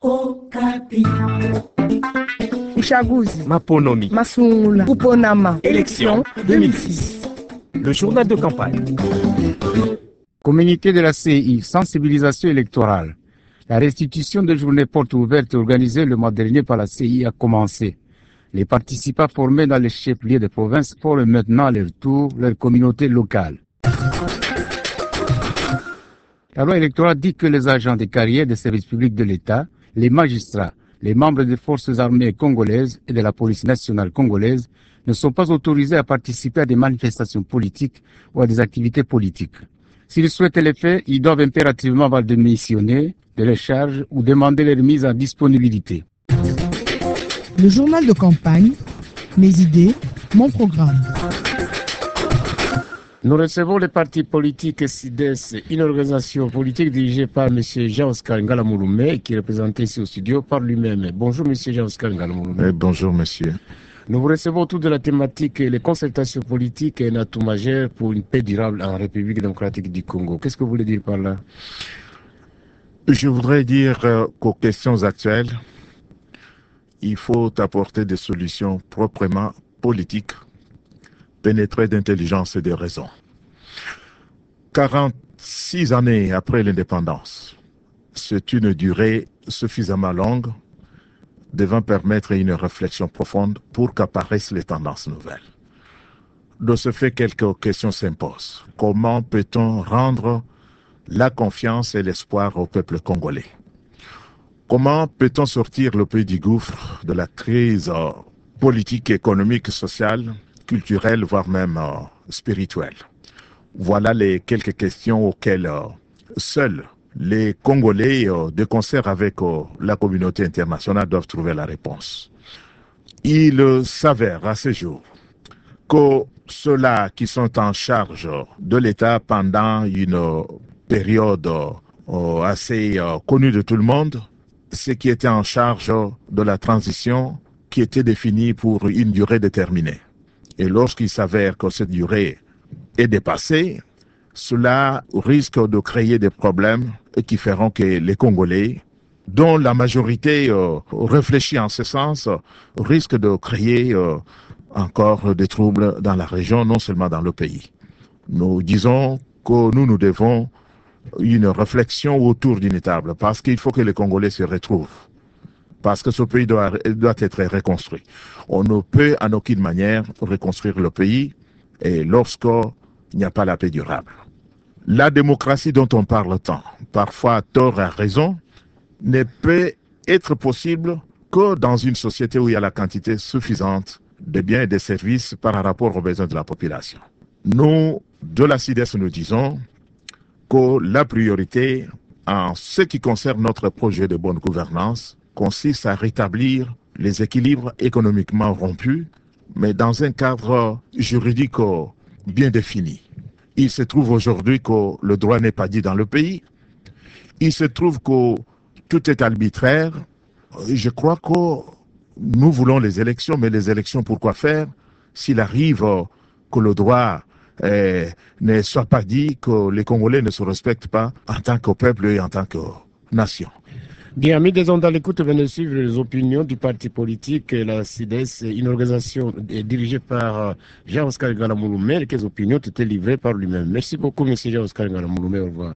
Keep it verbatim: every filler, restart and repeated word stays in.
Okapi. Uchaguzi, Maponomi, Masungula, Uponama, Élection deux mille six. Le journal de campagne. Communiqué de la C I, sensibilisation électorale. La restitution de journées portes ouvertes organisée le mois dernier par la C I a commencé. Les participants formés dans les chefs-lieux de province forment maintenant à leur tour leur communauté locale. La loi électorale dit que les agents des carrières des services publics de l'État, les magistrats, les membres des forces armées congolaises et de la police nationale congolaise ne sont pas autorisés à participer à des manifestations politiques ou à des activités politiques. S'ils souhaitent les faire, ils doivent impérativement avoir démissionné de leurs charges ou demander leur mise en disponibilité. Le journal de campagne, mes idées, mon programme. Nous recevons les partis politiques S I D E S, une organisation politique dirigée par M. Jean-Oscar Ngala Mouloumé, qui est représenté ici au studio par lui-même. Bonjour M. Jean-Oscar Ngala Mouloumé. Eh, bonjour monsieur. Nous vous recevons autour de la thématique les consultations politiques et un atout majeur pour une paix durable en République démocratique du Congo. Qu'est-ce que vous voulez dire par là? Je voudrais dire euh, qu'aux questions actuelles, il faut apporter des solutions proprement politiques, pénétrées d'intelligence et de raison. quarante-six années après l'indépendance, c'est une durée suffisamment longue devant permettre une réflexion profonde pour qu'apparaissent les tendances nouvelles. De ce fait, quelques questions s'imposent. Comment peut-on rendre la confiance et l'espoir au peuple congolais? Comment peut-on sortir le pays du gouffre de la crise euh, politique, économique, sociale, culturelle, voire même euh, spirituelle? Voilà les quelques questions auxquelles euh, seuls les Congolais, euh, de concert avec euh, la communauté internationale, doivent trouver la réponse. Il euh, s'avère à ce jour que ceux-là qui sont en charge de l'État pendant une euh, période euh, assez euh, connue de tout le monde, ceux qui étaient en charge de la transition qui était définie pour une durée déterminée. Et lorsqu'il s'avère que cette durée est dépassée, cela risque de créer des problèmes qui feront que les Congolais, dont la majorité euh, réfléchit en ce sens, risquent de créer euh, encore des troubles dans la région, non seulement dans le pays. Nous disons que nous, nous devons une réflexion autour d'une table, parce qu'il faut que les Congolais se retrouvent, parce que ce pays doit, doit être reconstruit. On ne peut en aucune manière reconstruire le pays et lorsqu'il n'y a pas la paix durable. La démocratie dont on parle tant, parfois à tort et à raison, ne peut être possible que dans une société où il y a la quantité suffisante de biens et de services par rapport aux besoins de la population. Nous, de la C I D E S, nous disons que la priorité en ce qui concerne notre projet de bonne gouvernance consiste à rétablir les équilibres économiquement rompus, mais dans un cadre juridique bien défini. Il se trouve aujourd'hui que le droit n'est pas dit dans le pays. Il se trouve que tout est arbitraire. Je crois que nous voulons les élections, mais les élections, pourquoi faire s'il arrive que le droit eh, ne soit pas dit, que les Congolais ne se respectent pas en tant que peuple et en tant que nation? Bien, amis des ondes à l'écoute, venez suivre les opinions du parti politique, la C I D E S, une organisation dirigée par Jean-Oscar Ngala Mouloumé, et les opinions étaient livrées par lui-même. Merci beaucoup, M. Jean-Oscar Ngala Mouloumé. Au revoir.